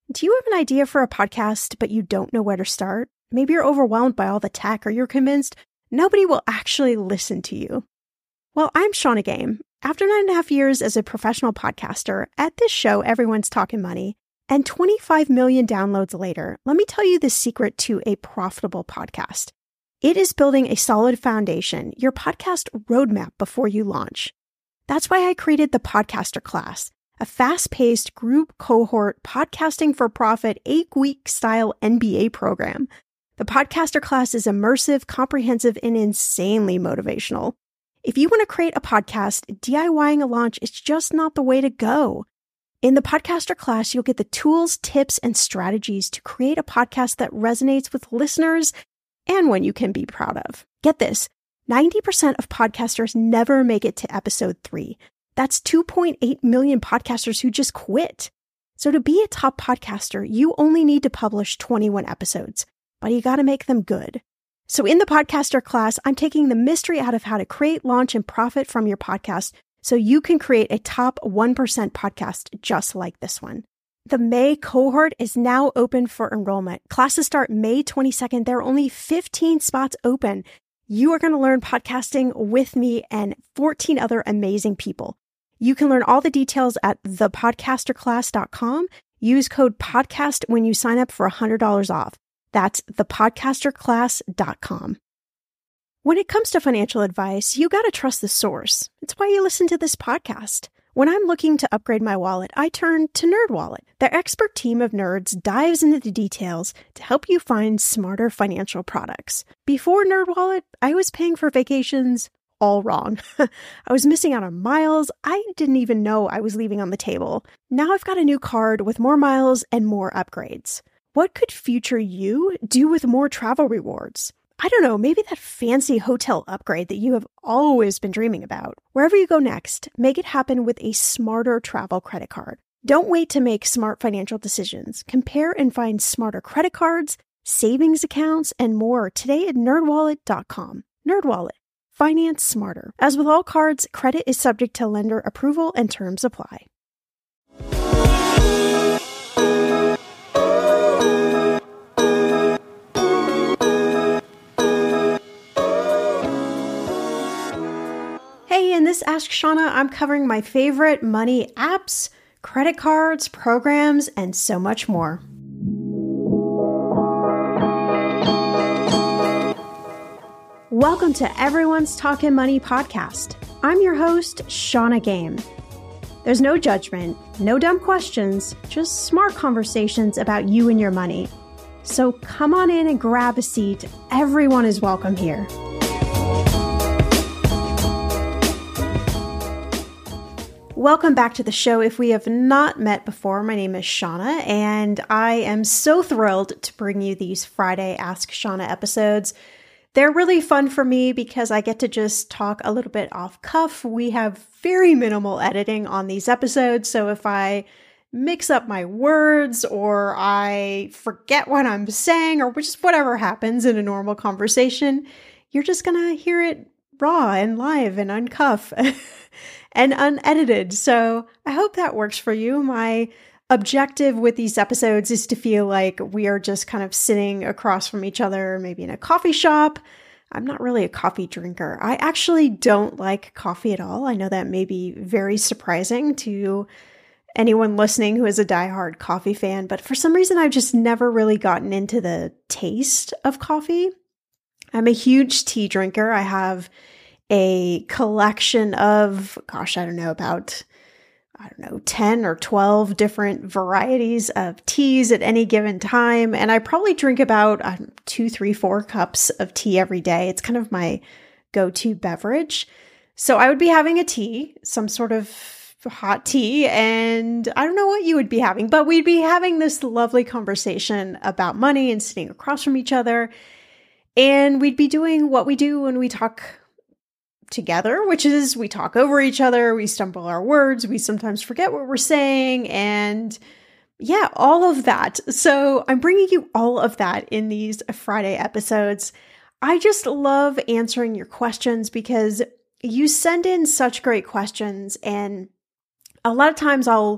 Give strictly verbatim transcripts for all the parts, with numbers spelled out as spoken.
Do you have an idea for a podcast, but you don't know where to start? Maybe you're overwhelmed by all the tech, or you're convinced nobody will actually listen to you. Well, I'm Shannah Game. After nine and a half years as a professional podcaster, at this show, everyone's talking money, and twenty-five million downloads later, let me tell you the secret to a profitable podcast. It is building a solid foundation, your podcast roadmap before you launch. That's why I created the Podcaster Class, a fast-paced group cohort podcasting for profit eight-week style M B A program. The Podcaster Class is immersive, comprehensive, and insanely motivational. If you want to create a podcast, DIYing a launch is just not the way to go. In the Podcaster Class, you'll get the tools, tips, and strategies to create a podcast that resonates with listeners and one you can be proud of. Get this, ninety percent of podcasters never make it to episode three. That's two point eight million podcasters who just quit. So to be a top podcaster, you only need to publish twenty-one episodes, but you got to make them good. So in the Podcaster Class, I'm taking the mystery out of how to create, launch, and profit from your podcast so you can create a top one percent podcast just like this one. The May cohort is now open for enrollment. Classes start May twenty-second. There are only fifteen spots open. You are going to learn podcasting with me and fourteen other amazing people. You can learn all the details at the podcaster class dot com. Use code PODCAST when you sign up for one hundred dollars off. That's the podcaster class dot com. When it comes to financial advice, you got to trust the source. It's why you listen to this podcast. When I'm looking to upgrade my wallet, I turn to NerdWallet. Their expert team of nerds dives into the details to help you find smarter financial products. Before NerdWallet, I was paying for vacations all wrong. I was missing out on miles I didn't even know I was leaving on the table. Now I've got a new card with more miles and more upgrades. What could future you do with more travel rewards? I don't know, maybe that fancy hotel upgrade that you have always been dreaming about. Wherever you go next, make it happen with a smarter travel credit card. Don't wait to make smart financial decisions. Compare and find smarter credit cards, savings accounts, and more today at nerd wallet dot com. NerdWallet. Finance smarter. As with all cards, credit is subject to lender approval and terms apply. Hey, in this Ask Shannah, I'm covering my favorite money apps, credit cards, programs, and so much more. Welcome to Everyone's Talking Money podcast. I'm your host, Shannah Game. There's no judgment, no dumb questions, just smart conversations about you and your money. So come on in and grab a seat. Everyone is welcome here. Welcome back to the show. If we have not met before, my name is Shannah, and I am so thrilled to bring you these Friday Ask Shannah episodes. They're really fun for me because I get to just talk a little bit off cuff. We have very minimal editing on these episodes, so if I mix up my words or I forget what I'm saying or just whatever happens in a normal conversation, you're just gonna hear it raw and live and uncuff and unedited. So I hope that works for you. My objective with these episodes is to feel like we are just kind of sitting across from each other, maybe in a coffee shop. I'm not really a coffee drinker. I actually don't like coffee at all. I know that may be very surprising to anyone listening who is a diehard coffee fan, but for some reason, I've just never really gotten into the taste of coffee. I'm a huge tea drinker. I have a collection of, gosh, I don't know, about I don't know, ten or twelve different varieties of teas at any given time. And I probably drink about um, two, three, four cups of tea every day. It's kind of my go-to beverage. So I would be having a tea, some sort of hot tea, and I don't know what you would be having, but we'd be having this lovely conversation about money and sitting across from each other. And we'd be doing what we do when we talk together, which is we talk over each other, we stumble our words, we sometimes forget what we're saying, and yeah, all of that. So I'm bringing you all of that in these Friday episodes. I just love answering your questions because you send in such great questions, and a lot of times I'll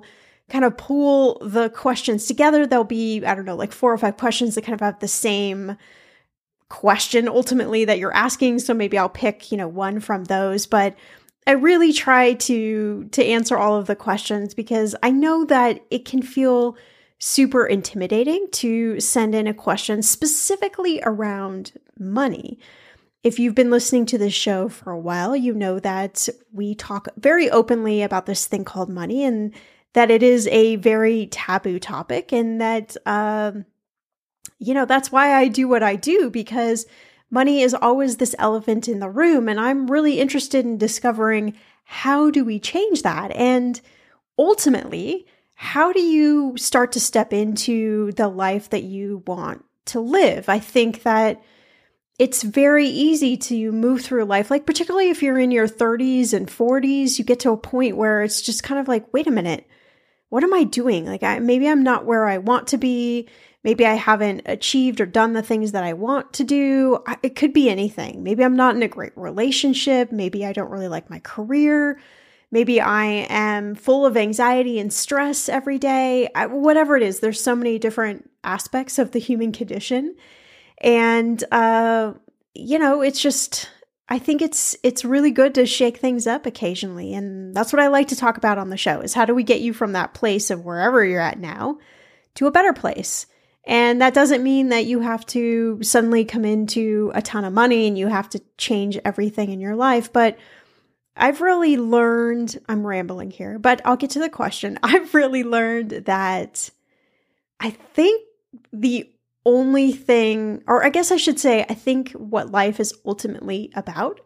kind of pool the questions together. There'll be, I don't know, like four or five questions that kind of have the same question ultimately that you're asking. So maybe I'll pick, you know, one from those, but I really try to, to answer all of the questions because I know that it can feel super intimidating to send in a question specifically around money. If you've been listening to this show for a while, you know that we talk very openly about this thing called money and that it is a very taboo topic, and that, um, you know, that's why I do what I do, because money is always this elephant in the room. And I'm really interested in discovering, how do we change that? And ultimately, how do you start to step into the life that you want to live? I think that it's very easy to move through life, like particularly if you're in your thirties and forties, you get to a point where it's just kind of like, wait a minute, what am I doing? Like I, maybe I'm not where I want to be. Maybe I haven't achieved or done the things that I want to do. I, it could be anything. Maybe I'm not in a great relationship. Maybe I don't really like my career. Maybe I am full of anxiety and stress every day. I, whatever it is, there's so many different aspects of the human condition. And, uh, you know, it's just, I think it's, it's really good to shake things up occasionally. And that's what I like to talk about on the show, is how do we get you from that place of wherever you're at now to a better place? And that doesn't mean that you have to suddenly come into a ton of money and you have to change everything in your life. But I've really learned, I'm rambling here, but I'll get to the question. I've really learned that I think the only thing, or I guess I should say, I think what life is ultimately about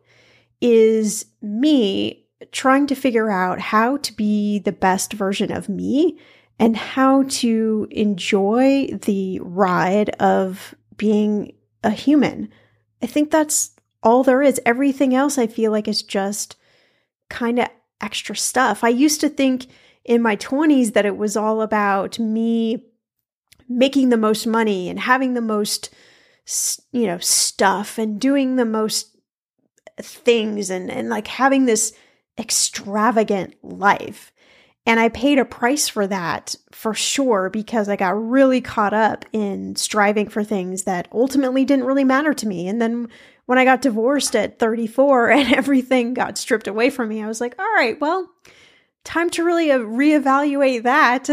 is me trying to figure out how to be the best version of me and how to enjoy the ride of being a human. I think that's all there is. Everything else I feel like is just kind of extra stuff. I used to think in my twenties that it was all about me making the most money and having the most, you know, stuff and doing the most things and, and like having this extravagant life. And I paid a price for that for sure, because I got really caught up in striving for things that ultimately didn't really matter to me. And then when I got divorced at thirty-four and everything got stripped away from me, I was like, all right, well, time to really uh, reevaluate that.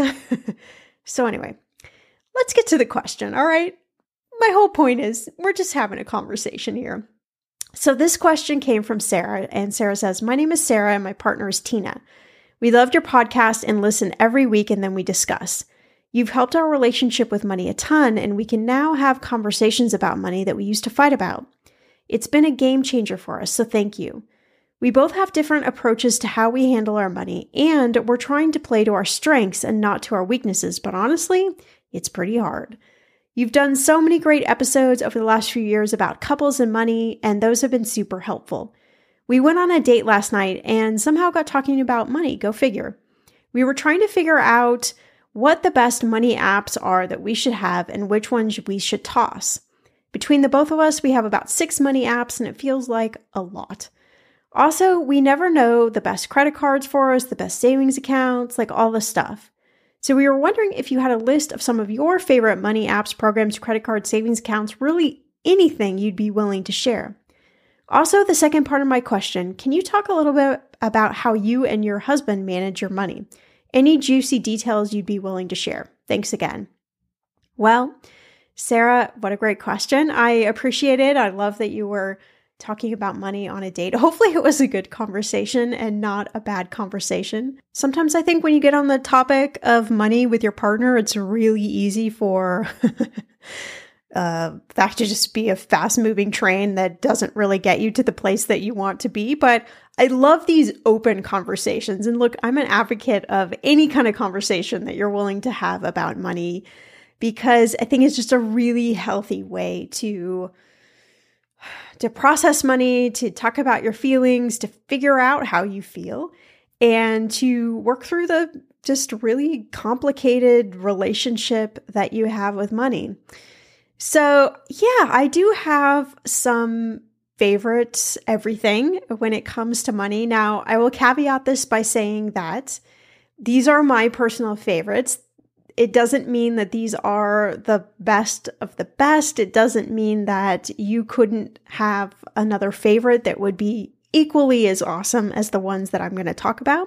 So anyway, let's get to the question, all right? My whole point is we're just having a conversation here. So this question came from Sarah, and Sarah says, my name is Sarah and my partner is Tina. We loved your podcast and listen every week, and then we discuss. You've helped our relationship with money a ton, and we can now have conversations about money that we used to fight about. It's been a game changer for us, so thank you. We both have different approaches to how we handle our money, and we're trying to play to our strengths and not to our weaknesses, but honestly, it's pretty hard. You've done so many great episodes over the last few years about couples and money, and those have been super helpful. We went on a date last night and somehow got talking about money, go figure. We were trying to figure out what the best money apps are that we should have and which ones we should toss. Between the both of us, we have about six money apps, and it feels like a lot. Also, we never know the best credit cards for us, the best savings accounts, like all this stuff. So we were wondering if you had a list of some of your favorite money apps, programs, credit cards, savings accounts, really anything you'd be willing to share. Also, the second part of my question, can you talk a little bit about how you and your husband manage your money? Any juicy details you'd be willing to share? Thanks again. Well, Sarah, what a great question. I appreciate it. I love that you were talking about money on a date. Hopefully it was a good conversation and not a bad conversation. Sometimes I think when you get on the topic of money with your partner, it's really easy for uh, that to just be a fast-moving train that doesn't really get you to the place that you want to be. But I love these open conversations. And look, I'm an advocate of any kind of conversation that you're willing to have about money, because I think it's just a really healthy way to to process money, to talk about your feelings, to figure out how you feel, and to work through the just really complicated relationship that you have with money. So yeah, I do have some favorites, everything when it comes to money. Now, I will caveat this by saying that These are my personal favorites. It doesn't mean that these are the best of the best. It doesn't mean that you couldn't have another favorite that would be equally as awesome as the ones that I'm going to talk about.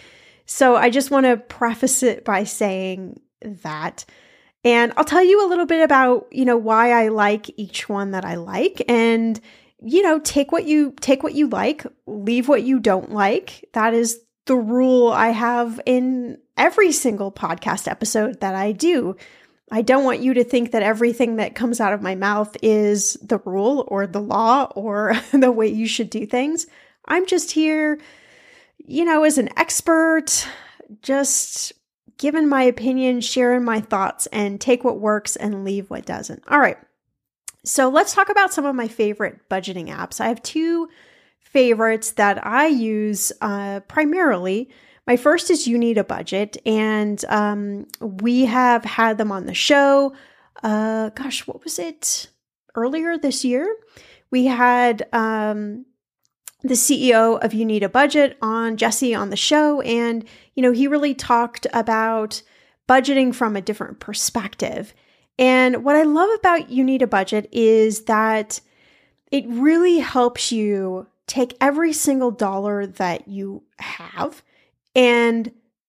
So I just want to preface it by saying that. And I'll tell you a little bit about, you know, why I like each one that I like. And, you know, take what you take what you like, leave what you don't like. That is the rule I have in every single podcast episode that I do. I don't want you to think that everything that comes out of my mouth is the rule or the law or the way you should do things. I'm just here, you know, as an expert, just giving my opinion, sharing my thoughts, and take what works and leave what doesn't. All right. So let's talk about some of my favorite budgeting apps. I have two favorites that I use uh, primarily. My first is You Need a Budget, and um, we have had them on the show. Uh, gosh, what was it? Earlier this year, we had um, the C E O of You Need a Budget on, Jesse, on the show, and you know he really talked about budgeting from a different perspective. And what I love about You Need a Budget is that it really helps you take every single dollar that you have and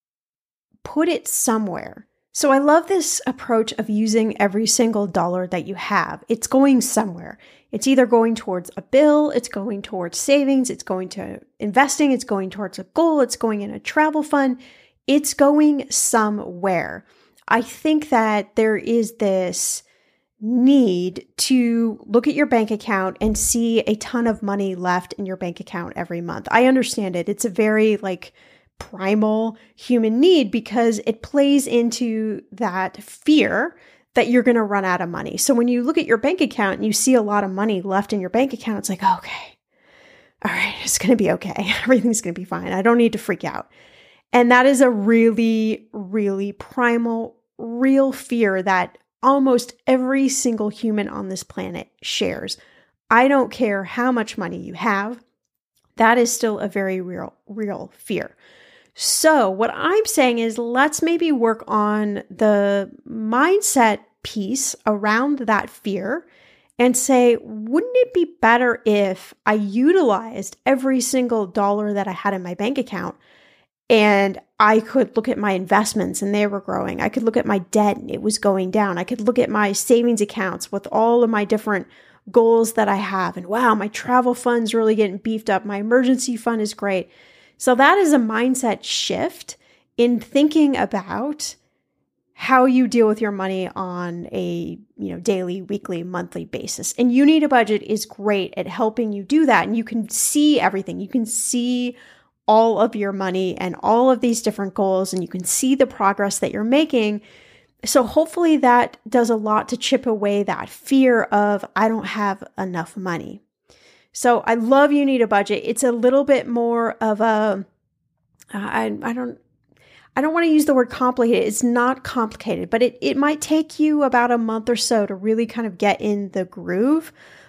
put it somewhere. So I love this approach of using every single dollar that you have. It's going somewhere. It's either going towards a bill, it's going towards savings, it's going to investing, it's going towards a goal, it's going in a travel fund. It's going somewhere. I think that there is this need to look at your bank account and see a ton of money left in your bank account every month. I understand it. It's a very like primal human need because it plays into that fear that you're going to run out of money. So when you look at your bank account and you see a lot of money left in your bank account, it's like, okay, all right, it's going to be okay. Everything's going to be fine. I don't need to freak out. And that is a really, really primal, real fear that almost every single human on this planet shares. I don't care how much money you have. That is still a very real, real fear. So what I'm saying is let's maybe work on the mindset piece around that fear and say, wouldn't it be better if I utilized every single dollar that I had in my bank account and I could look at my investments and they were growing. I could look at my debt and it was going down. I could look at my savings accounts with all of my different goals that I have. And wow, my travel fund's really getting beefed up. My emergency fund is great. So that is a mindset shift in thinking about how you deal with your money on a, you know, daily, weekly, monthly basis. And You Need a Budget is great at helping you do that. And you can see everything. You can see all of your money and all of these different goals, and you can see the progress that you're making. So hopefully that does a lot to chip away that fear of, I don't have enough money. So I love You Need a Budget. It's a little bit more of a, uh, I, I don't, I don't want to use the word complicated. It's not complicated, but it, it might take you about a month or so to really kind of get in the groove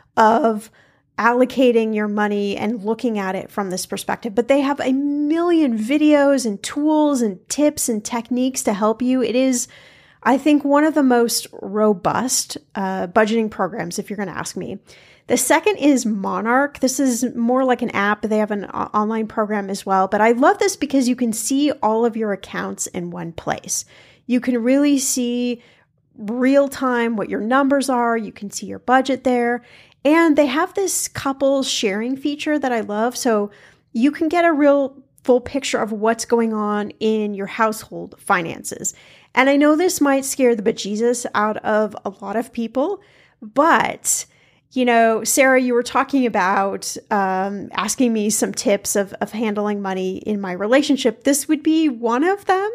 of allocating your money and looking at it from this perspective. But they have a million videos and tools and tips and techniques to help you. It is, I think, one of the most robust uh, budgeting programs, if you're going to ask me. The second is Monarch. This is more like an app. They have an o- online program as well. But I love this because you can see all of your accounts in one place. You can really see real time what your numbers are. You can see your budget there. And they have this couples sharing feature that I love. So you can get a real full picture of what's going on in your household finances. And I know this might scare the bejesus out of a lot of people, but you know, Sarah, you were talking about um, asking me some tips of, of handling money in my relationship. This would be one of them,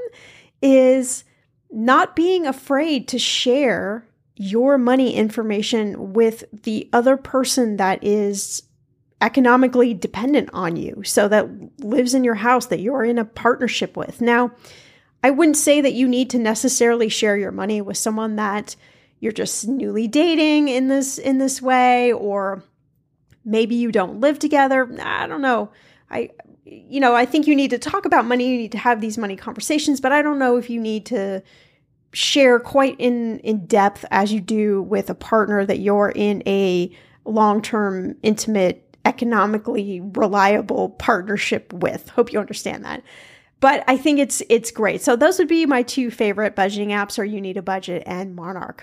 is not being afraid to share your money information with the other person that is economically dependent on you, so that lives in your house, that you're in a partnership with. Now, I wouldn't say that you need to necessarily share your money with someone that you're just newly dating in this in this way, or maybe you don't live together. I don't know. I, you know, I think you need to talk about money. You need to have these money conversations, but I don't know if you need to share quite in, in depth as you do with a partner that you're in a long-term, intimate, economically reliable partnership with. Hope you understand that. But I think it's it's great. So those would be my two favorite budgeting apps, are You Need a Budget and Monarch.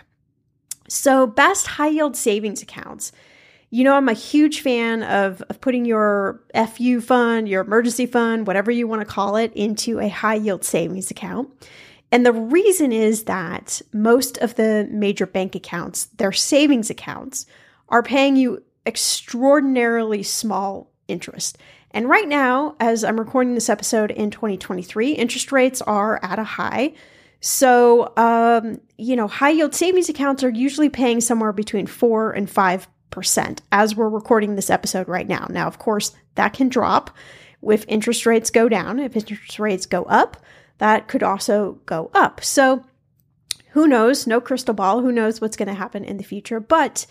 So best high yield savings accounts. You know, I'm a huge fan of, of putting your F U fund, your emergency fund, whatever you want to call it, into a high yield savings account. And the reason is that most of the major bank accounts, their savings accounts, are paying you extraordinarily small interest. And right now, as I'm recording this episode in twenty twenty-three, interest rates are at a high. So, um, you know, high yield savings accounts are usually paying somewhere between four and five percent as we're recording this episode right now. Now, of course, that can drop if interest rates go down. If interest rates go up, that could also go up. So who knows? No crystal ball. Who knows what's going to happen in the future? But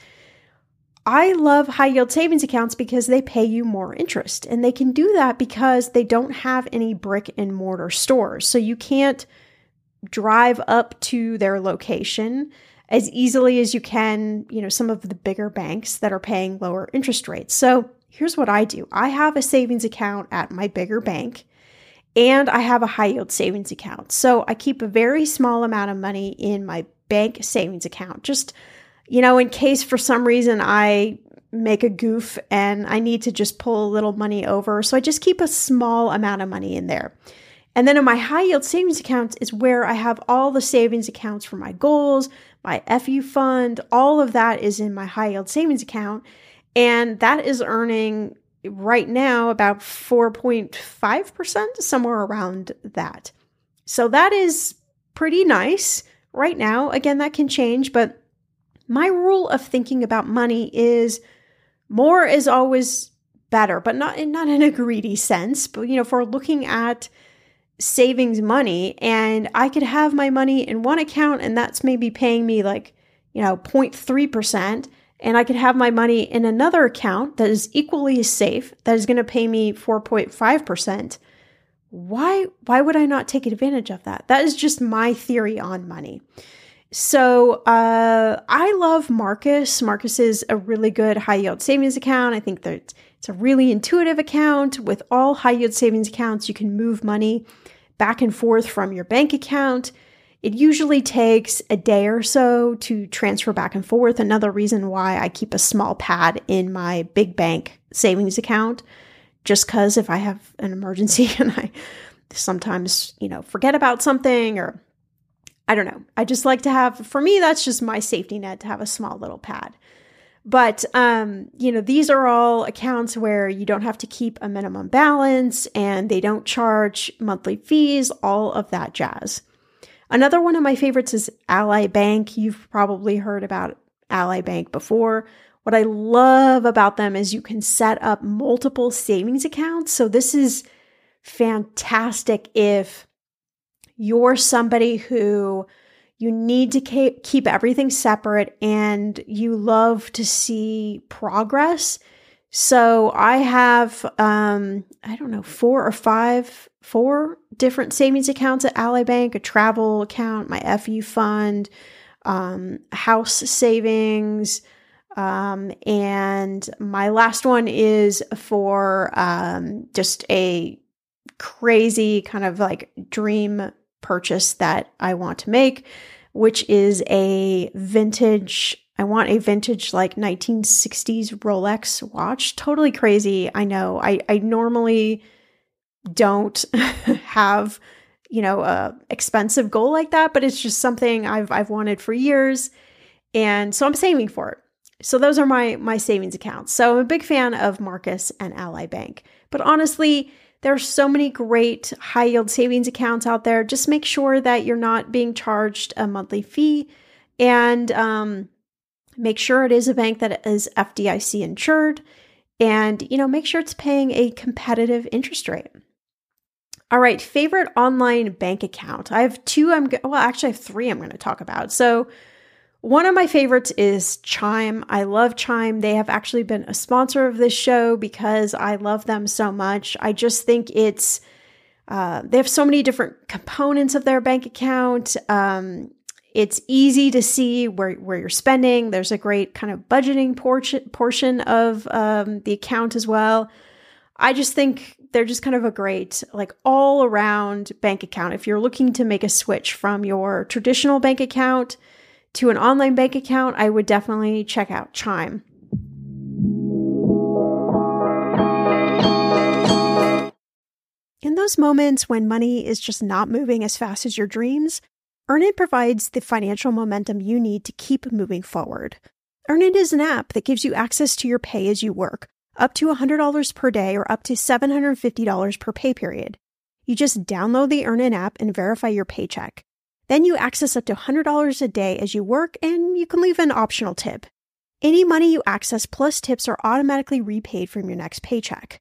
I love high yield savings accounts because they pay you more interest. And they can do that because they don't have any brick and mortar stores. So you can't drive up to their location as easily as you can, you know, some of the bigger banks that are paying lower interest rates. So here's what I do. I have a savings account at my bigger bank, and I have a high yield savings account. So I keep a very small amount of money in my bank savings account, just, you know, in case for some reason I make a goof and I need to just pull a little money over. So I just keep a small amount of money in there. And then in my high yield savings account is where I have all the savings accounts for my goals, my F U fund, all of that is in my high yield savings account. And that is earning right now about four point five percent, somewhere around that. So that is pretty nice right now. Again, that can change, but my rule of thinking about money is more is always better, but not, not in a greedy sense. But, you know, if we're looking at savings money, and I could have my money in one account and that's maybe paying me like, you know, zero point three percent. And I could have my money in another account that is equally as safe, that is going to pay me four point five percent. Why, why would I not take advantage of that? That is just my theory on money. So uh, I love Marcus. Marcus is a really good high yield savings account. I think that it's a really intuitive account. With all high yield savings accounts, you can move money back and forth from your bank account. It usually takes a day or so to transfer back and forth. Another reason why I keep a small pad in my big bank savings account, just because if I have an emergency and I sometimes, you know, forget about something, or I don't know. I just like to have, for me, that's just my safety net, to have a small little pad. But, um, you know, these are all accounts where you don't have to keep a minimum balance and they don't charge monthly fees, all of that jazz. Another one of my favorites is Ally Bank. You've probably heard about Ally Bank before. What I love about them is you can set up multiple savings accounts. So this is fantastic if you're somebody who you need to keep everything separate and you love to see progress. So I have, um, I don't know, four or five, four different savings accounts at Ally Bank, a travel account, my F U fund, um, house savings, um, and my last one is for um, just a crazy kind of like dream purchase that I want to make, which is a vintage, I want a vintage like nineteen sixties Rolex watch. Totally crazy. I know. I, I normally don't have, you know, a expensive goal like that, but it's just something I've I've wanted for years. And so I'm saving for it. So those are my my savings accounts. So I'm a big fan of Marcus and Ally Bank. But honestly, there are so many great high yield savings accounts out there. Just make sure that you're not being charged a monthly fee, and um, make sure it is a bank that is F D I C insured, and, you know, make sure it's paying a competitive interest rate. All right, favorite online bank account. I have two, I'm, well, actually I have three I'm going to talk about. So One of my favorites is Chime. I love Chime. They have actually been a sponsor of this show because I love them so much. I just think it's, uh, they have so many different components of their bank account. Um, it's easy to see where, where you're spending. There's a great kind of budgeting portion, portion of um, the account as well. I just think they're just kind of a great, like all around bank account. If you're looking to make a switch from your traditional bank account to an online bank account, I would definitely check out Chime. In those moments when money is just not moving as fast as your dreams, Earnin provides the financial momentum you need to keep moving forward. Earnin is an app that gives you access to your pay as you work, up to one hundred dollars per day or up to seven hundred fifty dollars per pay period. You just download the Earnin app and verify your paycheck. Then you access up to one hundred dollars a day as you work, and you can leave an optional tip. Any money you access plus tips are automatically repaid from your next paycheck.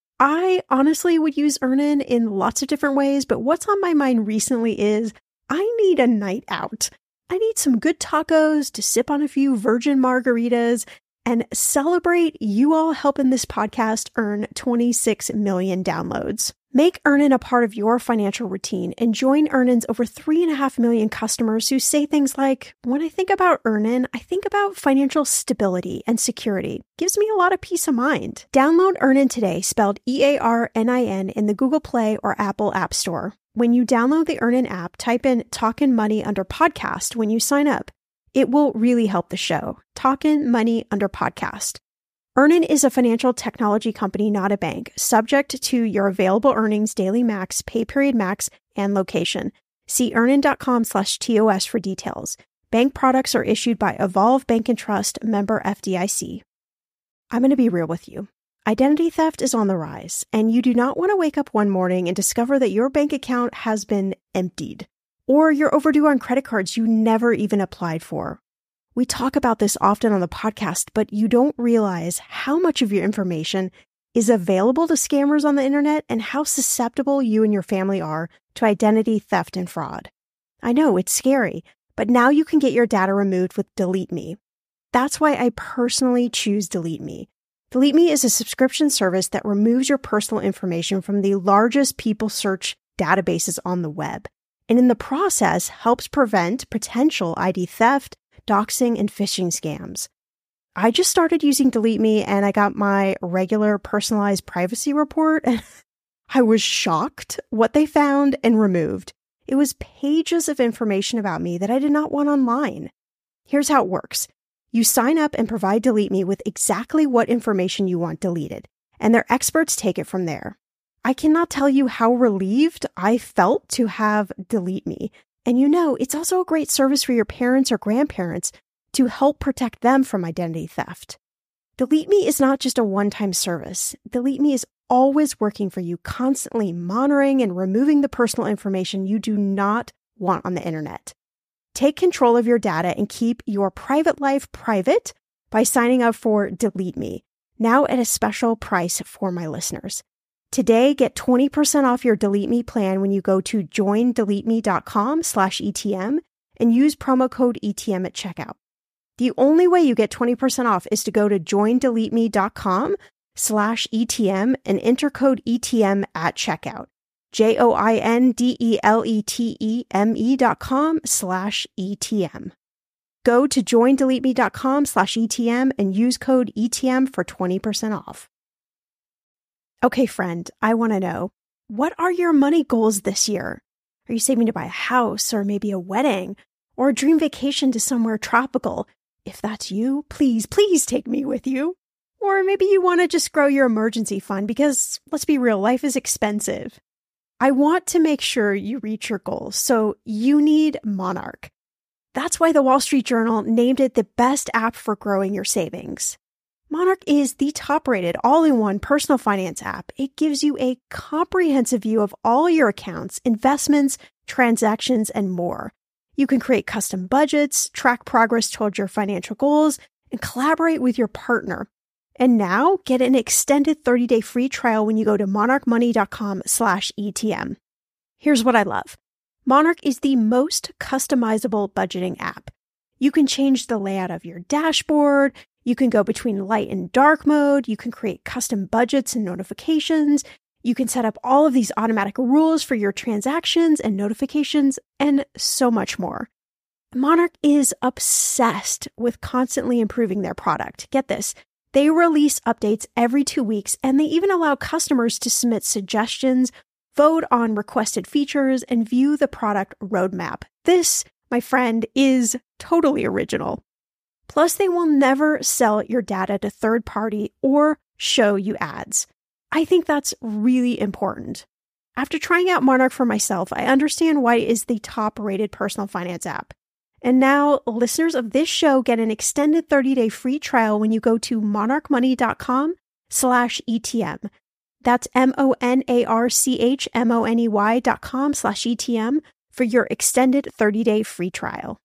I honestly would use Earnin in lots of different ways, but what's on my mind recently is I need a night out. I need some good tacos to sip on a few virgin margaritas and celebrate you all helping this podcast earn twenty-six million downloads. Make Earnin a part of your financial routine and join Earnin's over three and a half million customers who say things like, when I think about Earnin, I think about financial stability and security. Gives me a lot of peace of mind. Download Earnin today, spelled E A R N I N, in the Google Play or Apple App Store. When you download the Earnin app, type in Talkin' Money under podcast when you sign up. It will really help the show. Talkin' Money under podcast. Earnin is a financial technology company, not a bank, subject to your available earnings, daily max, pay period max, and location. See earnin.com slash TOS for details. Bank products are issued by Evolve Bank and Trust, member F D I C. I'm going to be real with you. Identity theft is on the rise, and you do not want to wake up one morning and discover that your bank account has been emptied, or you're overdue on credit cards you never even applied for. We talk about this often on the podcast, but you don't realize how much of your information is available to scammers on the internet and how susceptible you and your family are to identity theft and fraud. I know it's scary, but now you can get your data removed with Delete Me. That's why I personally choose Delete Me. Delete Me is a subscription service that removes your personal information from the largest people search databases on the web, and in the process helps prevent potential I D theft, doxing, and phishing scams. I just started using Delete Me and I got my regular personalized privacy report and I was shocked what they found and removed. It was pages of information about me that I did not want online. Here's how it works. You sign up and provide Delete Me with exactly what information you want deleted, and their experts take it from there. I cannot tell you how relieved I felt to have Delete Me. And you know, it's also a great service for your parents or grandparents to help protect them from identity theft. Delete Me is not just a one-time service. Delete Me is always working for you, constantly monitoring and removing the personal information you do not want on the internet. Take control of your data and keep your private life private by signing up for Delete Me, now at a special price for my listeners. Today, get twenty percent off your Delete Me plan when you go to joindeleteme.com slash ETM and use promo code E T M at checkout. The only way you get twenty percent off is to go to joindeleteme.com slash ETM and enter code E T M at checkout. J-O-I-N-D-E-L-E-T-E-M-E dot com slash E-T-M. Go to joindeleteme.com slash E-T-M and use code E T M for twenty percent off. Okay, friend, I want to know, what are your money goals this year? Are you saving to buy a house or maybe a wedding or a dream vacation to somewhere tropical? If that's you, please, please take me with you. Or maybe you want to just grow your emergency fund because, let's be real, life is expensive. I want to make sure you reach your goals, so you need Monarch. That's why the Wall Street Journal named it the best app for growing your savings. Monarch is the top-rated all-in-one personal finance app. It gives you a comprehensive view of all your accounts, investments, transactions, and more. You can create custom budgets, track progress towards your financial goals, and collaborate with your partner. And now, get an extended thirty-day free trial when you go to monarchmoney.com slash ETM. Here's what I love. Monarch is the most customizable budgeting app. You can change the layout of your dashboard. You can go between light and dark mode. You can create custom budgets and notifications. You can set up all of these automatic rules for your transactions and notifications, and so much more. Monarch is obsessed with constantly improving their product. Get this. They release updates every two weeks, and they even allow customers to submit suggestions, vote on requested features, and view the product roadmap. This, my friend, is totally original. Plus, they will never sell your data to third party or show you ads. I think that's really important. After trying out Monarch for myself, I understand why it is the top-rated personal finance app. And now, listeners of this show get an extended thirty-day free trial when you go to monarchmoney.com slash ETM. That's M-O-N-A-R-C-H-M-O-N-E-Y dot com slash ETM for your extended thirty-day free trial.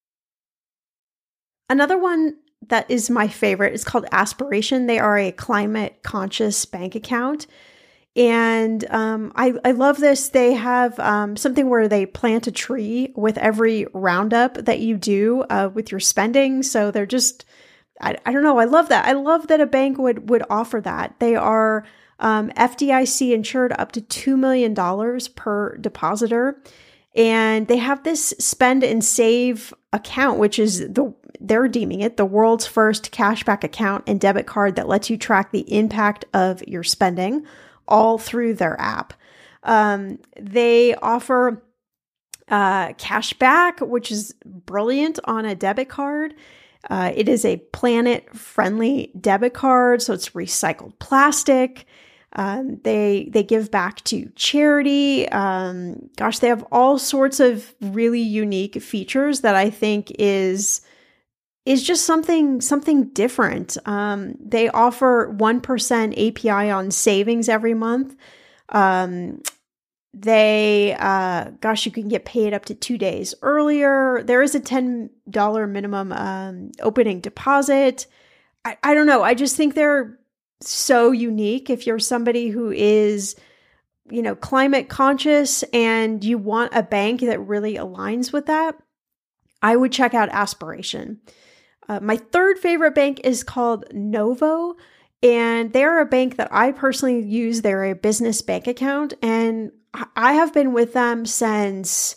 Another one that is my favorite is called Aspiration. They are a climate-conscious bank account. And um, I, I love this. They have um, something where they plant a tree with every roundup that you do uh, with your spending. So they're just, I, I don't know. I love that. I love that a bank would, would offer that. They are um, F D I C insured up to two million dollars per depositor. And they have this spend and save account, which is the, they're deeming it the world's first cashback account and debit card that lets you track the impact of your spending all through their app. Um, they offer uh, cash back, which is brilliant on a debit card. Uh, it is a planet-friendly debit card, so it's recycled plastic. Um, they they give back to charity. Um, gosh, they have all sorts of really unique features that I think is is just something something different. Um, they offer one percent A P I on savings every month. Um, they, uh, gosh, you can get paid up to two days earlier. There is a ten dollars minimum um, opening deposit. I, I don't know. I just think they're so unique. If you're somebody who is, you know, climate conscious and you want a bank that really aligns with that, I would check out Aspiration. Uh, my third favorite bank is called Novo, and they're a bank that I personally use. They're a business bank account, and I have been with them since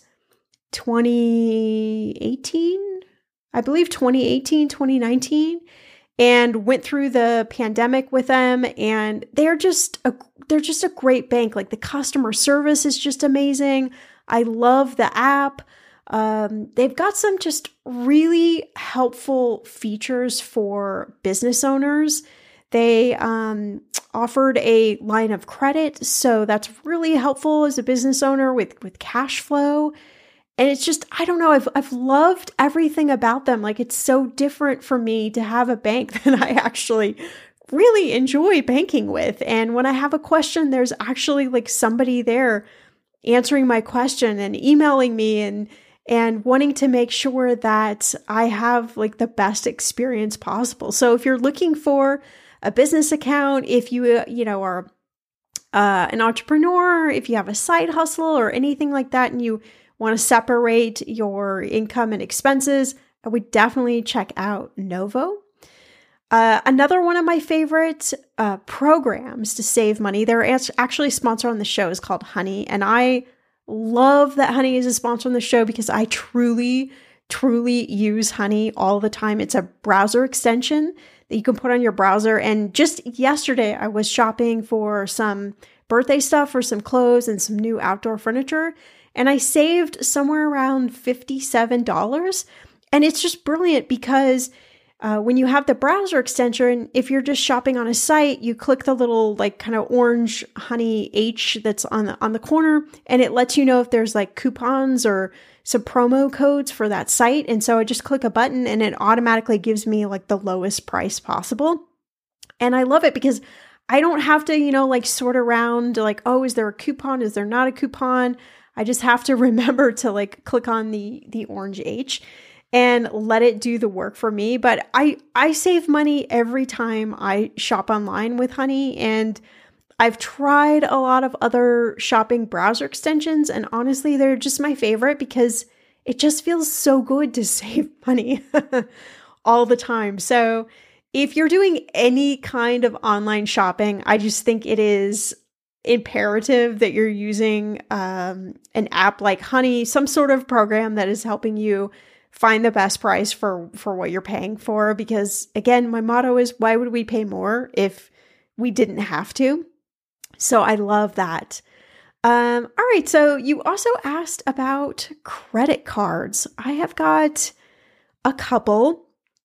twenty eighteen, I believe twenty eighteen, twenty nineteen, and went through the pandemic with them, and they're just a, they're just a great bank. Like, the customer service is just amazing. I love the app. Um, they've got some just really helpful features for business owners. They um, offered a line of credit, so that's really helpful as a business owner with, with cash flow. And it's just, I don't know, I've I've loved everything about them. Like, it's so different for me to have a bank that I actually really enjoy banking with. And when I have a question, there's actually like somebody there answering my question and emailing me and and wanting to make sure that I have like the best experience possible. So if you're looking for a business account, if you, you know, are uh, an entrepreneur, if you have a side hustle or anything like that, and you want to separate your income and expenses, I would definitely check out Novo. Uh, another one of my favorite uh, programs to save money, they're actually sponsored on the show, is called Honey. And I love that Honey is a sponsor on the show because I truly, truly use Honey all the time. It's a browser extension that you can put on your browser. And just yesterday, I was shopping for some birthday stuff, for some clothes and some new outdoor furniture. And I saved somewhere around fifty-seven dollars. And it's just brilliant because Uh, when you have the browser extension, if you're just shopping on a site, you click the little like kind of orange Honey H that's on the, on the corner, and it lets you know if there's like coupons or some promo codes for that site. And so I just click a button and it automatically gives me like the lowest price possible. And I love it because I don't have to, you know, like sort around like, oh, is there a coupon? Is there not a coupon? I just have to remember to like click on the, the orange H and let it do the work for me. But I, I save money every time I shop online with Honey. And I've tried a lot of other shopping browser extensions. And honestly, they're just my favorite because it just feels so good to save money all the time. So if you're doing any kind of online shopping, I just think it is imperative that you're using um, an app like Honey, some sort of program that is helping you find the best price for, for what you're paying for. Because again, my motto is, why would we pay more if we didn't have to? So I love that. Um, all right. So you also asked about credit cards. I have got a couple.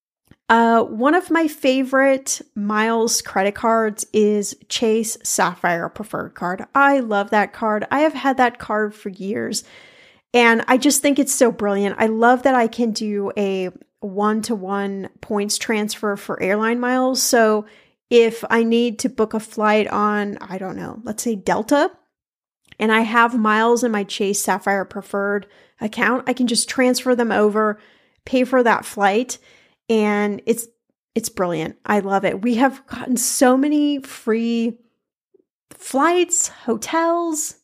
Uh, one of my favorite Miles credit cards is Chase Sapphire Preferred Card. I love that card. I have had that card for years, and I just think it's so brilliant. I love that I can do a one-to-one points transfer for airline miles. So if I need to book a flight on, I don't know, let's say Delta, and I have miles in my Chase Sapphire Preferred account, I can just transfer them over, pay for that flight. And it's it's brilliant. I love it. We have gotten so many free flights, hotels,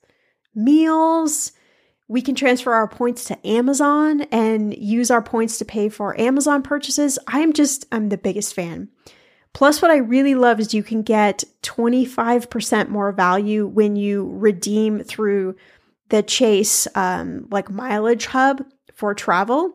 meals. We can transfer our points to Amazon and use our points to pay for Amazon purchases. I am just, I'm the biggest fan. Plus, what I really love is you can get twenty-five percent more value when you redeem through the Chase um, like mileage hub for travel.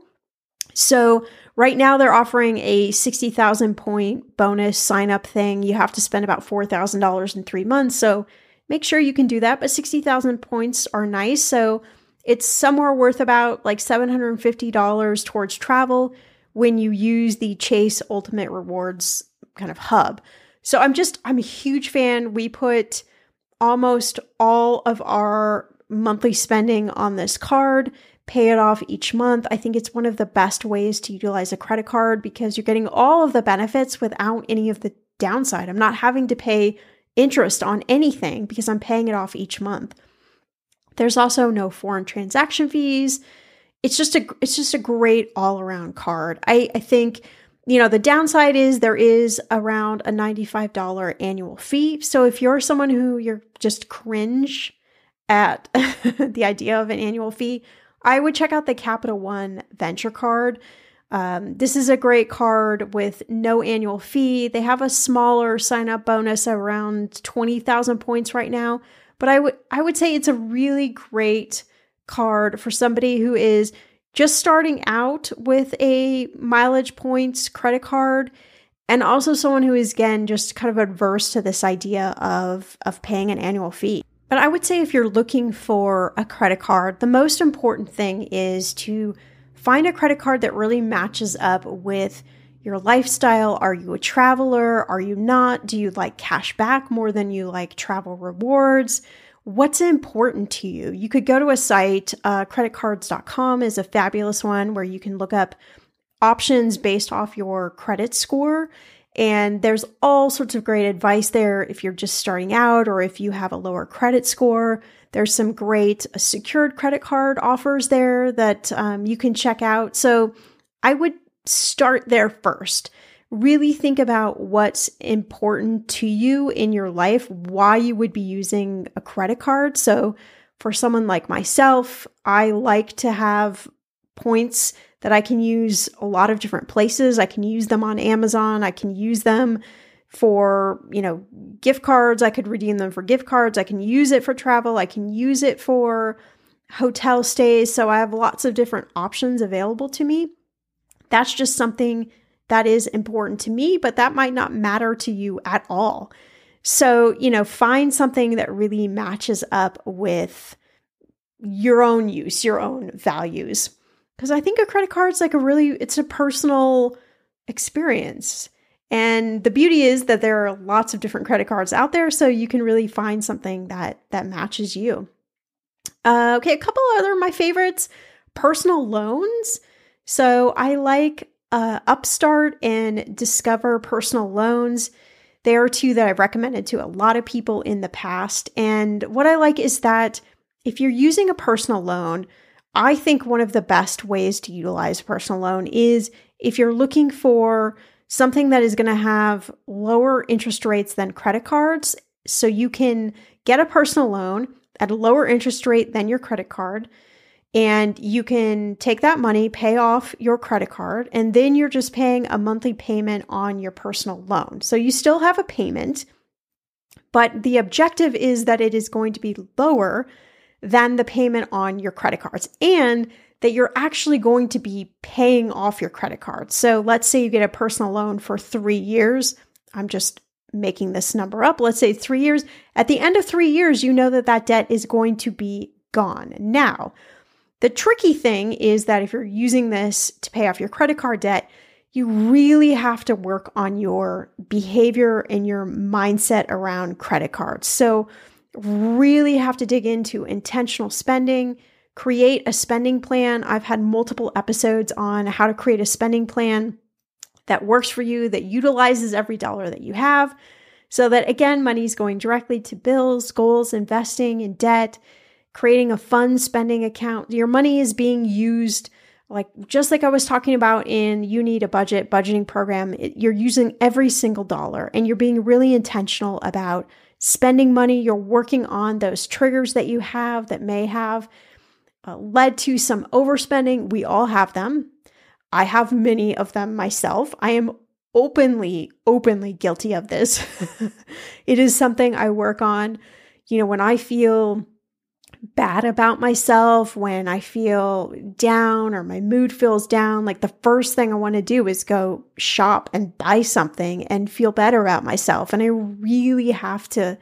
So right now they're offering a sixty thousand point bonus sign up thing. You have to spend about four thousand dollars in three months. So make sure you can do that. But sixty thousand points are nice. So it's somewhere worth about like seven hundred fifty dollars towards travel when you use the Chase Ultimate Rewards kind of hub. So I'm just, I'm a huge fan. We put almost all of our monthly spending on this card, pay it off each month. I think it's one of the best ways to utilize a credit card because you're getting all of the benefits without any of the downside. I'm not having to pay interest on anything because I'm paying it off each month. There's also no foreign transaction fees. It's just a it's just a great all-around card. I, I think, you know, the downside is there is around a ninety-five dollars annual fee. So if you're someone who you're just cringe at the idea of an annual fee, I would check out the Capital One Venture Card. Um, this is a great card with no annual fee. They have a smaller sign-up bonus around twenty thousand points right now. But I would I would say it's a really great card for somebody who is just starting out with a mileage points credit card, and also someone who is, again, just kind of adverse to this idea of, of paying an annual fee. But I would say if you're looking for a credit card, the most important thing is to find a credit card that really matches up with your lifestyle. Are you a traveler? Are you not? Do you like cash back more than you like travel rewards? What's important to you? You could go to a site, uh, credit cards dot com is a fabulous one where you can look up options based off your credit score. And there's all sorts of great advice there if you're just starting out or if you have a lower credit score. There's some great uh, secured credit card offers there that um, you can check out. So I would start there first. Really think about what's important to you in your life, why you would be using a credit card. So for someone like myself, I like to have points that I can use a lot of different places. I can use them on Amazon. I can use them for, you know, gift cards. I could redeem them for gift cards. I can use it for travel. I can use it for hotel stays. So I have lots of different options available to me. That's just something that is important to me, but that might not matter to you at all. So, you know, find something that really matches up with your own use, your own values. Because I think a credit card is like a really, it's a personal experience. And the beauty is that there are lots of different credit cards out there, so you can really find something that that matches you. Uh, okay, a couple other of my favorites, personal loans. So I like uh, Upstart and Discover personal loans. They are two that I've recommended to a lot of people in the past. And what I like is that if you're using a personal loan, I think one of the best ways to utilize a personal loan is if you're looking for something that is going to have lower interest rates than credit cards. So you can get a personal loan at a lower interest rate than your credit card. And you can take that money, pay off your credit card, and then you're just paying a monthly payment on your personal loan. So you still have a payment, but the objective is that it is going to be lower than the payment on your credit cards, and that you're actually going to be paying off your credit cards. So let's say you get a personal loan for three years. I'm just making this number up. Let's say three years. At the end of three years, you know that that debt is going to be gone. Now, the tricky thing is that if you're using this to pay off your credit card debt, you really have to work on your behavior and your mindset around credit cards. So really have to dig into intentional spending, create a spending plan. I've had multiple episodes on how to create a spending plan that works for you, that utilizes every dollar that you have, so that, again, money is going directly to bills, goals, investing in debt, creating a fun spending account. Your money is being used, like just like I was talking about in You Need a Budget budgeting program. It, you're using every single dollar, and you're being really intentional about spending money. You're working on those triggers that you have that may have uh, led to some overspending. We all have them. I have many of them myself. I am openly, openly guilty of this. It is something I work on. You know, when I feel bad about myself, when I feel down or my mood feels down, like the first thing I want to do is go shop and buy something and feel better about myself. And I really have to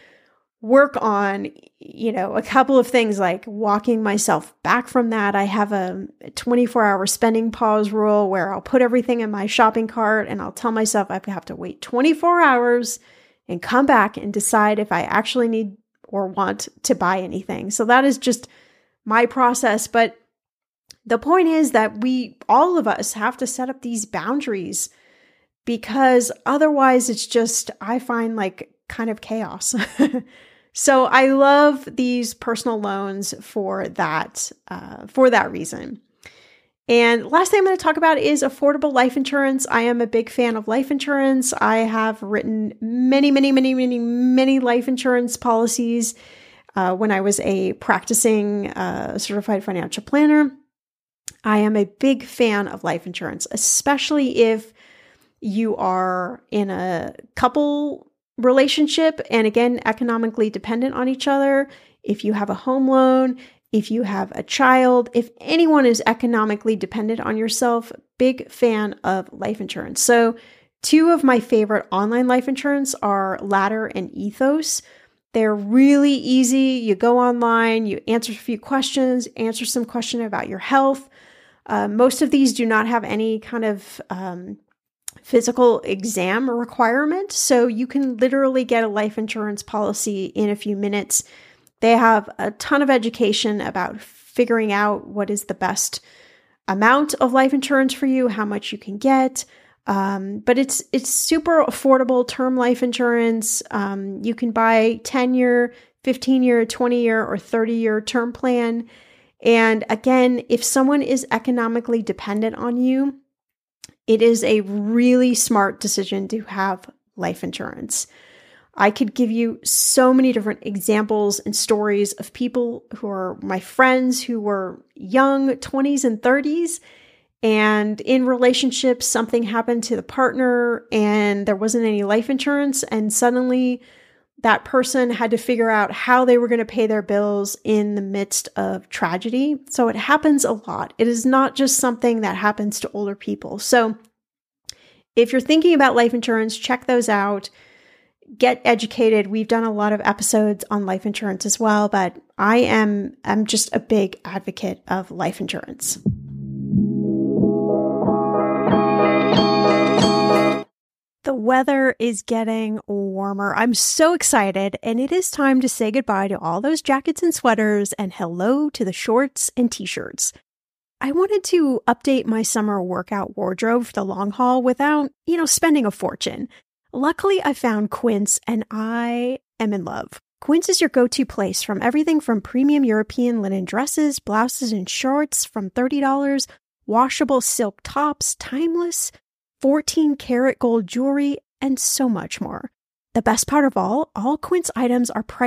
work on, you know, a couple of things like walking myself back from that. I have a twenty-four hour spending pause rule where I'll put everything in my shopping cart and I'll tell myself I have to wait twenty-four hours and come back and decide if I actually need or want to buy anything. So that is just my process. But the point is that we, all of us, have to set up these boundaries, because otherwise it's just, I find, like kind of chaos. So I love these personal loans for that, uh, for that reason. And last thing I'm going to talk about is affordable life insurance. I am a big fan of life insurance. I have written many, many, many, many, many life insurance policies uh, when I was a practicing uh, certified financial planner. I am a big fan of life insurance, especially if you are in a couple relationship and, again, economically dependent on each other. If you have a home loan, if you have a child, if anyone is economically dependent on yourself, big fan of life insurance. So two of my favorite online life insurance are Ladder and Ethos. They're really easy. You go online, you answer a few questions, answer some question about your health. Uh, most of these do not have any kind of um, physical exam requirement. So you can literally get a life insurance policy in a few minutes. They have a ton of education about figuring out what is the best amount of life insurance for you, how much you can get. Um, but it's it's super affordable term life insurance. Um, you can buy ten-year, fifteen-year, twenty-year, or thirty-year term plan. And again, if someone is economically dependent on you, it is a really smart decision to have life insurance. I could give you so many different examples and stories of people who are my friends who were young, twenties and thirties, and in relationships, something happened to the partner and there wasn't any life insurance, and suddenly that person had to figure out how they were going to pay their bills in the midst of tragedy. So it happens a lot. It is not just something that happens to older people. So if you're thinking about life insurance, check those out. Get educated. We've done a lot of episodes on life insurance as well, but I am I'm just a big advocate of life insurance. The weather is getting warmer. I'm so excited, and it is time to say goodbye to all those jackets and sweaters and hello to the shorts and t-shirts. I wanted to update my summer workout wardrobe for the long haul without, you know, spending a fortune. Luckily, I found Quince, and I am in love. Quince is your go-to place from everything from premium European linen dresses, blouses, and shorts from thirty dollars, washable silk tops, timeless, fourteen karat gold jewelry, and so much more. The best part of all, all Quince items are priced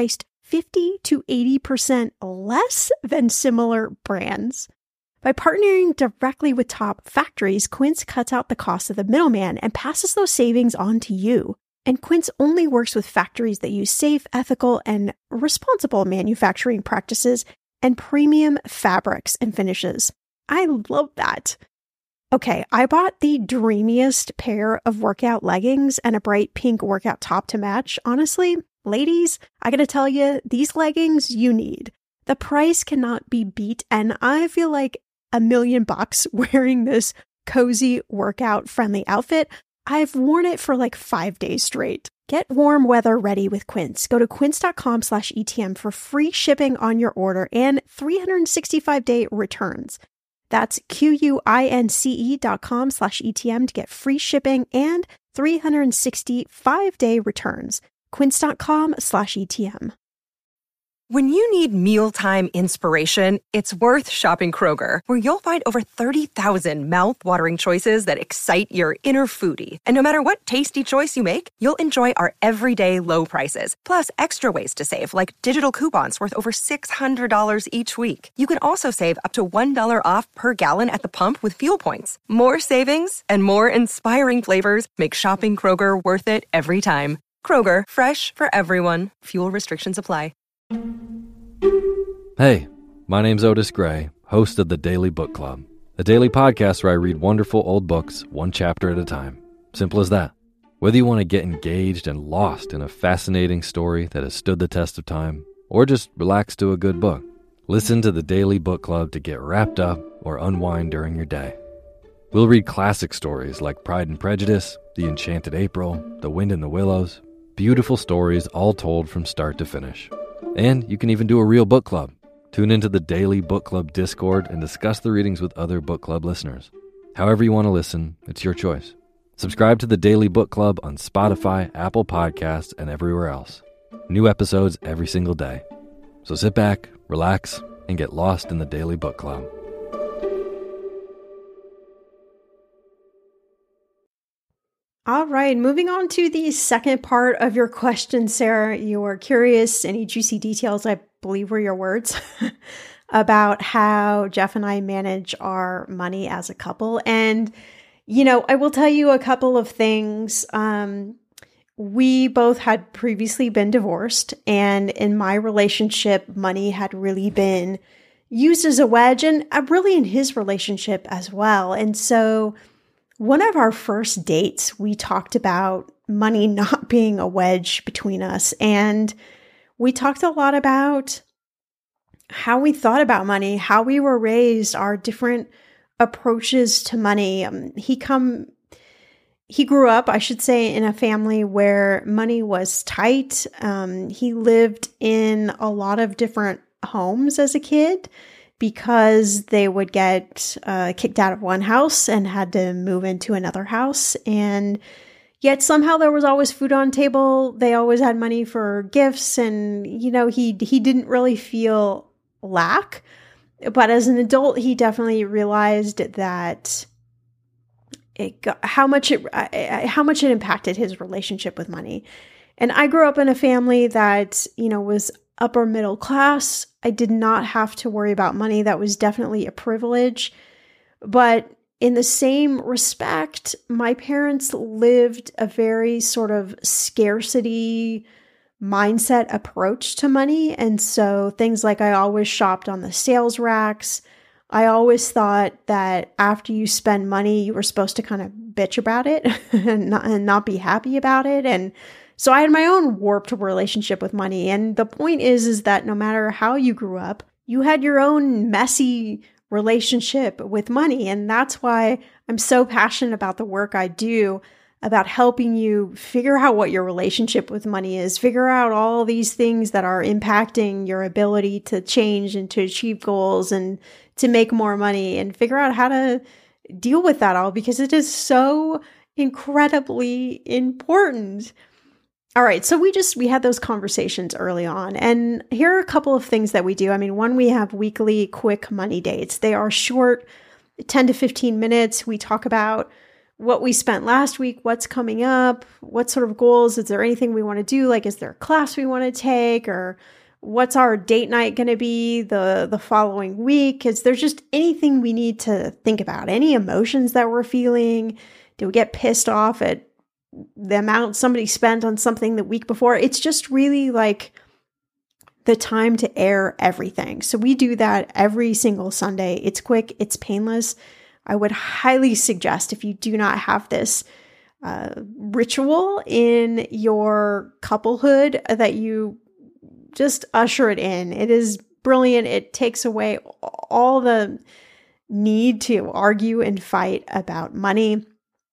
fifty to eighty percent less than similar brands. By partnering directly with top factories, Quince cuts out the cost of the middleman and passes those savings on to you. And Quince only works with factories that use safe, ethical, and responsible manufacturing practices and premium fabrics and finishes. I love that. Okay, I bought the dreamiest pair of workout leggings and a bright pink workout top to match. Honestly, ladies, I gotta tell you, these leggings you need. The price cannot be beat, and I feel like a million bucks wearing this cozy workout friendly outfit. I've worn it for like five days straight. Get warm weather ready with Quince. Go to quince.com slash ETM for free shipping on your order and three hundred sixty-five day returns. That's Q-U-I-N-C-E dot com slash ETM to get free shipping and three hundred sixty-five day returns. Quince.com slash ETM. When you need mealtime inspiration, it's worth shopping Kroger, where you'll find over thirty thousand mouth-watering choices that excite your inner foodie. And no matter what tasty choice you make, you'll enjoy our everyday low prices, plus extra ways to save, like digital coupons worth over six hundred dollars each week. You can also save up to one dollar off per gallon at the pump with fuel points. More savings and more inspiring flavors make shopping Kroger worth it every time. Kroger, fresh for everyone. Fuel restrictions apply. Hey, my name's Otis Gray, host of the Daily Book Club, a daily podcast where I read wonderful old books one chapter at a time. Simple as that. Whether you want to get engaged and lost in a fascinating story that has stood the test of time, or just relax to a good book, listen to the Daily Book Club to get wrapped up or unwind during your day. We'll read classic stories like Pride and Prejudice, The Enchanted April, The Wind in the Willows, beautiful stories all told from start to finish. And you can even do a real book club. Tune into the Daily Book Club Discord and discuss the readings with other book club listeners. However you want to listen, it's your choice. Subscribe to the Daily Book Club on Spotify, Apple Podcasts, and everywhere else. New episodes every single day. So sit back, relax, and get lost in the Daily Book Club. All right, moving on to the second part of your question, Sarah. You were curious, any juicy details, I believe were your words, about how Jeff and I manage our money as a couple. And, you know, I will tell you a couple of things. Um, we both had previously been divorced, and in my relationship, money had really been used as a wedge, and really in his relationship as well. And so one of our first dates, we talked about money not being a wedge between us. And we talked a lot about how we thought about money, how we were raised, our different approaches to money. Um, he come, he grew up, I should say, in a family where money was tight. Um, he lived in a lot of different homes as a kid, because they would get uh, kicked out of one house and had to move into another house. And yet somehow there was always food on the table. They always had money for gifts. And, you know, he he didn't really feel lack. But as an adult, he definitely realized that it got, how much it uh, how much it impacted his relationship with money. And I grew up in a family that, you know, was upper middle class. I did not have to worry about money. That was definitely a privilege. But in the same respect, my parents lived a very sort of scarcity mindset approach to money. And so things like I always shopped on the sales racks. I always thought that after you spend money, you were supposed to kind of bitch about it and, not, and not be happy about it. And so I had my own warped relationship with money. And the point is, is that no matter how you grew up, you had your own messy relationship with money. And that's why I'm so passionate about the work I do, about helping you figure out what your relationship with money is, figure out all these things that are impacting your ability to change and to achieve goals and to make more money, and figure out how to deal with that all, because it is so incredibly important. All right, so we just, we had those conversations early on, and here are a couple of things that we do. I mean, one, we have weekly quick money dates. They are short, ten to fifteen minutes. We talk about what we spent last week, what's coming up, what sort of goals, is there anything we want to do? Like, is there a class we want to take, or what's our date night going to be the, the following week? Is there just anything we need to think about? Any emotions that we're feeling? Do we get pissed off at the amount somebody spent on something the week before? It's just really like the time to air everything. So we do that every single Sunday. It's quick, it's painless. I would highly suggest, if you do not have this uh, ritual in your couplehood, that you just usher it in. It is brilliant. It takes away all the need to argue and fight about money.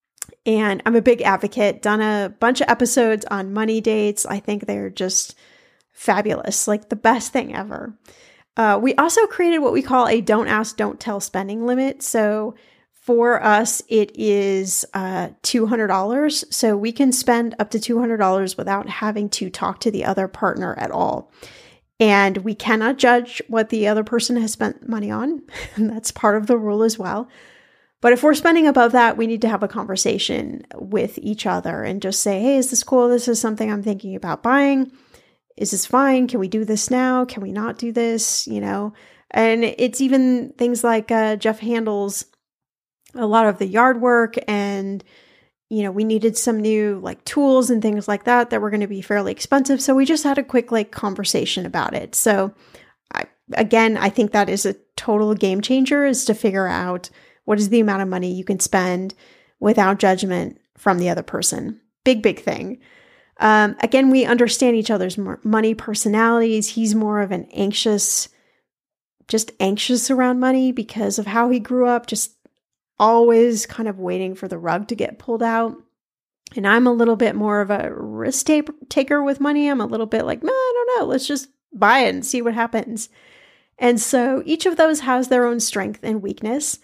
And I'm a big advocate, done a bunch of episodes on money dates. I think they're just fabulous, like the best thing ever. Uh, we also created what we call a don't ask, don't tell spending limit. So for us, it is uh, two hundred dollars. So we can spend up to two hundred dollars without having to talk to the other partner at all. And we cannot judge what the other person has spent money on. And that's part of the rule as well. But if we're spending above that, we need to have a conversation with each other and just say, hey, is this cool? This is something I'm thinking about buying. Is this fine? Can we do this now? Can we not do this? You know, and it's even things like uh, Jeff handles a lot of the yard work, and, you know, we needed some new like tools and things like that that were going to be fairly expensive. So we just had a quick like conversation about it. So I, again, I think that is a total game changer, is to figure out what is the amount of money you can spend without judgment from the other person. Big, big thing. Um, again, we understand each other's money personalities. He's more of an anxious, just anxious around money because of how he grew up, just always kind of waiting for the rug to get pulled out. And I'm a little bit more of a risk ta- taker with money. I'm a little bit like, man, I don't know, let's just buy it and see what happens. And so each of those has their own strength and weakness.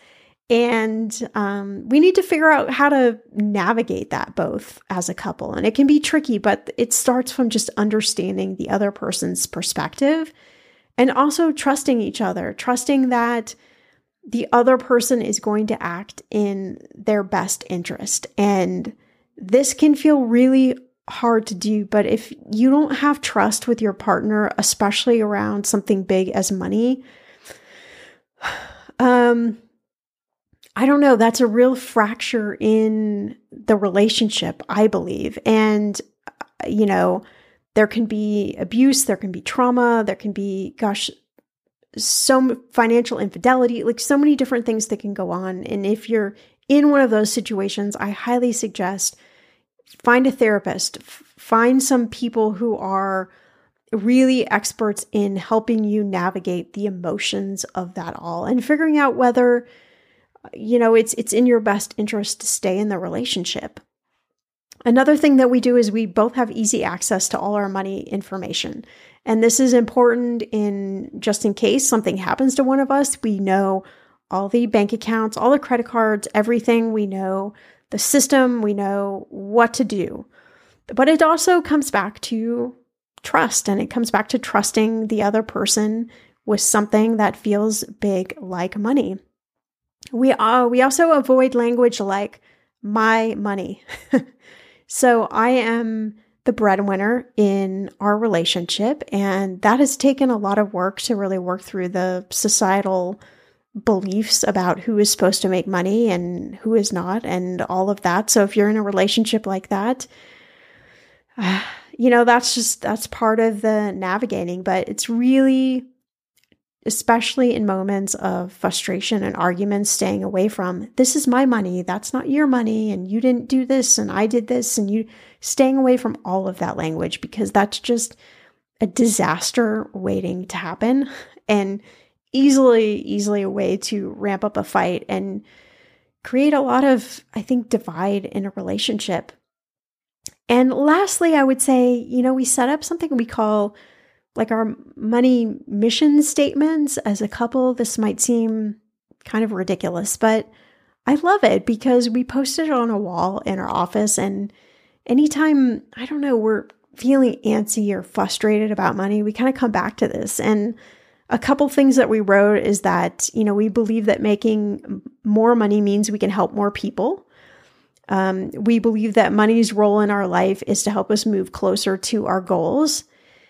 And um, we need to figure out how to navigate that both as a couple. And it can be tricky, but it starts from just understanding the other person's perspective and also trusting each other, trusting that the other person is going to act in their best interest. And this can feel really hard to do, but if you don't have trust with your partner, especially around something big as money, um, I don't know, that's a real fracture in the relationship, I believe. And, you know, there can be abuse, there can be trauma, there can be, gosh, so financial infidelity, like so many different things that can go on. And if you're in one of those situations, I highly suggest find a therapist, f- find some people who are really experts in helping you navigate the emotions of that all and figuring out whether, you know, it's it's in your best interest to stay in the relationship. Another thing that we do is we both have easy access to all our money information. And this is important in just in case something happens to one of us. We know all the bank accounts, all the credit cards, everything. We know the system. We know what to do. But it also comes back to trust, and it comes back to trusting the other person with something that feels big like money. We uh, we also avoid language like my money. So I am the breadwinner in our relationship, and that has taken a lot of work to really work through the societal beliefs about who is supposed to make money and who is not, and all of that. So if you're in a relationship like that, uh, you know, that's just, that's part of the navigating, but it's really, especially in moments of frustration and arguments, staying away from, this is my money, that's not your money, and you didn't do this, and I did this, and you staying away from all of that language, because that's just a disaster waiting to happen, and easily, easily a way to ramp up a fight and create a lot of, I think, divide in a relationship. And lastly, I would say, you know, we set up something we call like our money mission statements as a couple. This might seem kind of ridiculous, but I love it because we posted it on a wall in our office. And anytime, I don't know, we're feeling antsy or frustrated about money, we kind of come back to this. And a couple things that we wrote is that, you know, we believe that making more money means we can help more people. Um, we believe that money's role in our life is to help us move closer to our goals.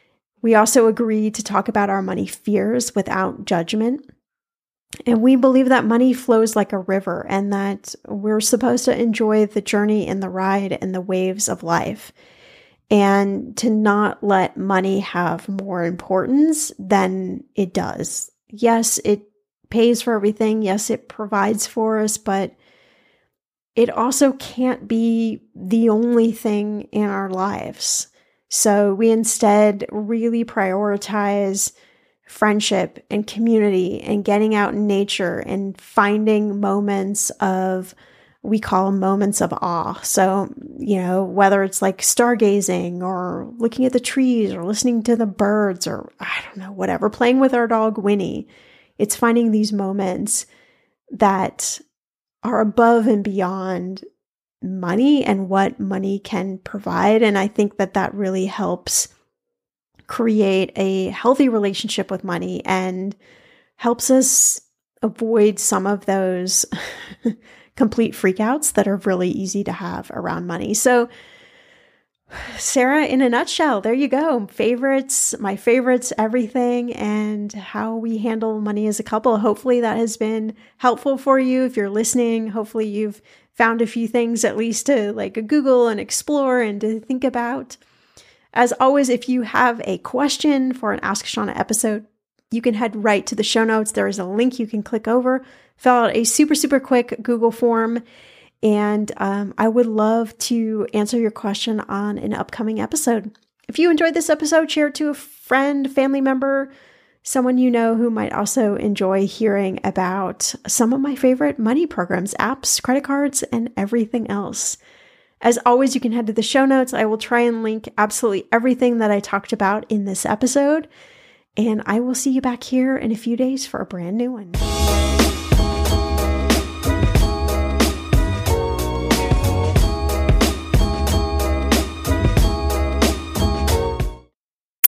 We also agree to talk about our money fears without judgment. And we believe that money flows like a river and that we're supposed to enjoy the journey and the ride and the waves of life, and to not let money have more importance than it does. Yes, it pays for everything. Yes, it provides for us, but it also can't be the only thing in our lives. So we instead really prioritize friendship and community and getting out in nature and finding moments of, we call them moments of awe. So, you know, whether it's like stargazing or looking at the trees or listening to the birds or I don't know, whatever, playing with our dog Winnie, it's finding these moments that are above and beyond money and what money can provide. And I think that that really helps create a healthy relationship with money and helps us avoid some of those complete freakouts that are really easy to have around money. So Sarah, in a nutshell, there you go. Favorites, my favorites, everything, and how we handle money as a couple. Hopefully that has been helpful for you. If you're listening, hopefully you've found a few things at least to like Google and explore and to think about. As always, if you have a question for an Ask Shannah episode, you can head right to the show notes. There is a link you can click over, fill out a super, super quick Google form, and um, I would love to answer your question on an upcoming episode. If you enjoyed this episode, share it to a friend, family member, someone you know who might also enjoy hearing about some of my favorite money programs, apps, credit cards, and everything else. As always, you can head to the show notes. I will try and link absolutely everything that I talked about in this episode. And I will see you back here in a few days for a brand new one.